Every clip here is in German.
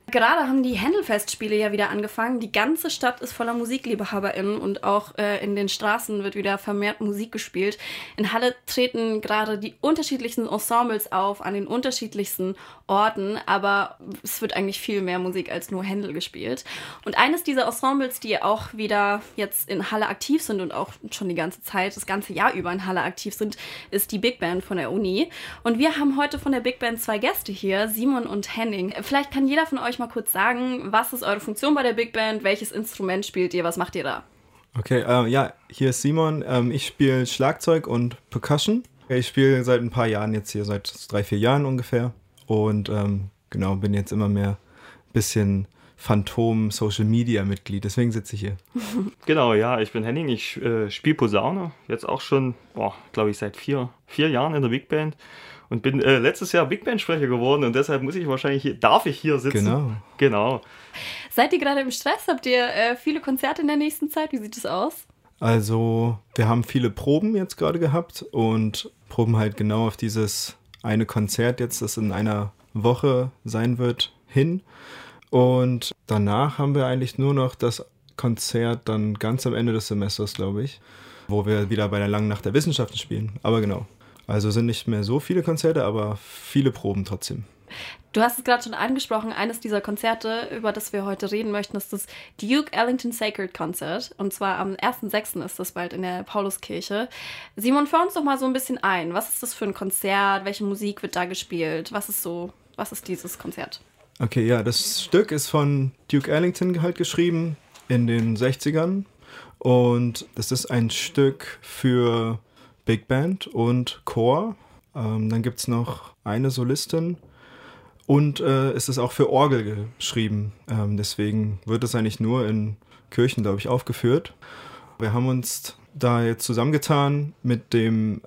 Gerade haben die Händel-Festspiele ja wieder angefangen. Die ganze Stadt ist voller MusikliebhaberInnen und auch in den Straßen wird wieder vermehrt Musik gespielt. In Halle treten gerade die unterschiedlichsten Ensembles auf, an den unterschiedlichsten Orten, aber es wird eigentlich viel mehr Musik als nur Händel gespielt. Und eines dieser Ensembles, die auch wieder jetzt in Halle aktiv sind und auch schon die ganze Zeit, das ganze Jahr über in Halle aktiv sind, ist die Big Band von der Uni. Und wir haben heute von der Big Band 2 Gäste hier, Simon und Henning. Vielleicht kann jeder von euch mal kurz sagen, was ist eure Funktion bei der Big Band, welches Instrument spielt ihr, was macht ihr da? Okay, ja, hier ist Simon. Ich spiele Schlagzeug und Percussion. Ich spiele seit ein paar Jahren jetzt hier, seit 3-4 Jahren ungefähr. Und genau, bin jetzt immer mehr ein bisschen Phantom-Social-Media-Mitglied, deswegen sitze ich hier. Genau, ja, ich bin Henning, ich spiele Posaune, jetzt auch schon, glaube ich, seit 4 Jahren in der Big Band und bin letztes Jahr Big Band-Sprecher geworden und deshalb darf ich hier sitzen. Genau. Seid ihr gerade im Stress? Habt ihr viele Konzerte in der nächsten Zeit? Wie sieht es aus? Also, wir haben viele Proben jetzt gerade gehabt und proben halt genau auf dieses eine Konzert jetzt, das in einer Woche sein wird, hin. Und danach haben wir eigentlich nur noch das Konzert dann ganz am Ende des Semesters, glaube ich, wo wir wieder bei der Langen Nacht der Wissenschaften spielen. Aber genau, also sind nicht mehr so viele Konzerte, aber viele Proben trotzdem. Du hast es gerade schon angesprochen, eines dieser Konzerte, über das wir heute reden möchten, ist das Duke Ellington Sacred Concert. Und zwar am 1.6. ist das bald in der Pauluskirche. Simon, führ uns doch mal so ein bisschen ein. Was ist das für ein Konzert? Welche Musik wird da gespielt? Was ist dieses Konzert? Okay, ja, das Stück ist von Duke Ellington halt geschrieben in den 60ern. Und das ist ein Stück für Big Band und Chor. Dann gibt es noch eine Solistin. Und es ist auch für Orgel geschrieben. Deswegen wird es eigentlich nur in Kirchen, glaube ich, aufgeführt. Wir haben uns da jetzt zusammengetan mit dem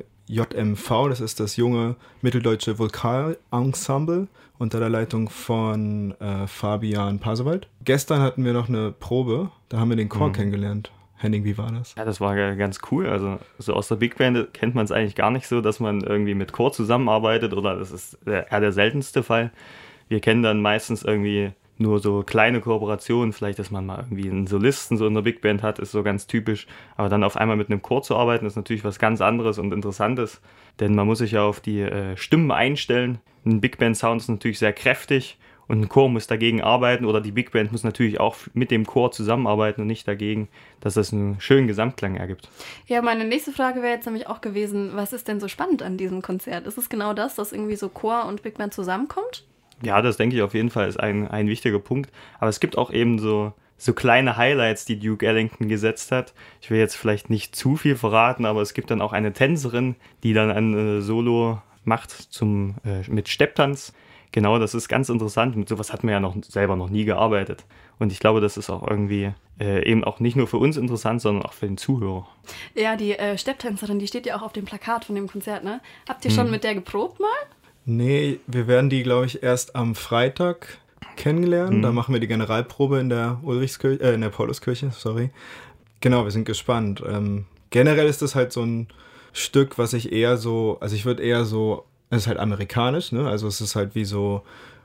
JMV, das ist das junge mitteldeutsche Vokalensemble unter der Leitung von Fabian Pasewald. Gestern hatten wir noch eine Probe, da haben wir den Chor kennengelernt. Henning, wie war das? Ja, das war ganz cool. Also so aus der Big Band kennt man es eigentlich gar nicht so, dass man irgendwie mit Chor zusammenarbeitet oder das ist eher der seltenste Fall. Wir kennen dann meistens irgendwie nur so kleine Kooperationen, vielleicht, dass man mal irgendwie einen Solisten so in der Big Band hat, ist so ganz typisch. Aber dann auf einmal mit einem Chor zu arbeiten, ist natürlich was ganz anderes und Interessantes, denn man muss sich ja auf die Stimmen einstellen. Ein Big Band Sound ist natürlich sehr kräftig und ein Chor muss dagegen arbeiten oder die Big Band muss natürlich auch mit dem Chor zusammenarbeiten und nicht dagegen, dass das einen schönen Gesamtklang ergibt. Ja, meine nächste Frage wäre jetzt nämlich auch gewesen, was ist denn so spannend an diesem Konzert? Ist es genau das, dass irgendwie so Chor und Big Band zusammenkommt? Ja, das denke ich auf jeden Fall ist ein wichtiger Punkt. Aber es gibt auch eben so kleine Highlights, die Duke Ellington gesetzt hat. Ich will jetzt vielleicht nicht zu viel verraten, aber es gibt dann auch eine Tänzerin, die dann ein Solo macht mit Stepptanz. Genau, das ist ganz interessant. Mit sowas hat man ja selber noch nie gearbeitet. Und ich glaube, das ist auch irgendwie eben auch nicht nur für uns interessant, sondern auch für den Zuhörer. Ja, die Stepptänzerin, die steht ja auch auf dem Plakat von dem Konzert, ne? Habt ihr schon mit der geprobt mal? Nee, wir werden die, glaube ich, erst am Freitag kennenlernen. Da machen wir die Generalprobe in der in der Pauluskirche, sorry. Genau, wir sind gespannt. Generell ist das halt so ein Stück, was ich eher so, also ich würde eher so, es ist halt amerikanisch, ne? Also es ist halt wie so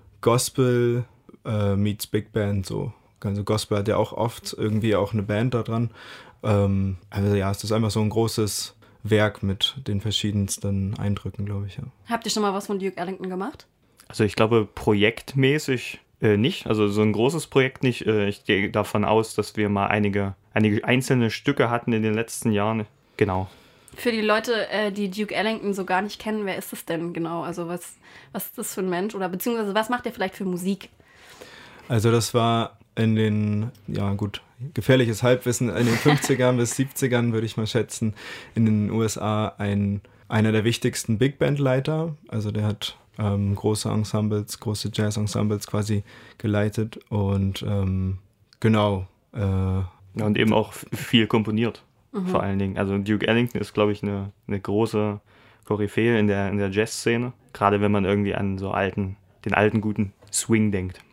Gospel meets Big Band, so. Also Gospel hat ja auch oft irgendwie auch eine Band da dran. Also ja, es ist einfach so ein großes Werk mit den verschiedensten Eindrücken, glaube ich, ja. Habt ihr schon mal was von Duke Ellington gemacht? Also ich glaube, projektmäßig nicht, also so ein großes Projekt nicht. Ich gehe davon aus, dass wir mal einige einzelne Stücke hatten in den letzten Jahren. Genau. Für die Leute, die Duke Ellington so gar nicht kennen, wer ist das denn genau? Also was ist das für ein Mensch? Oder beziehungsweise was macht der vielleicht für Musik? Also das war in den, ja gut, gefährliches Halbwissen, in den 50ern bis 70ern würde ich mal schätzen, in den USA einer der wichtigsten Big Band-Leiter. Also der hat große Ensembles, große Jazz-Ensembles quasi geleitet und genau. Ja, und eben auch viel komponiert, vor allen Dingen. Also Duke Ellington ist, glaube ich, eine große Koryphäe in der Jazz-Szene, gerade wenn man irgendwie an so den alten guten Swing denkt.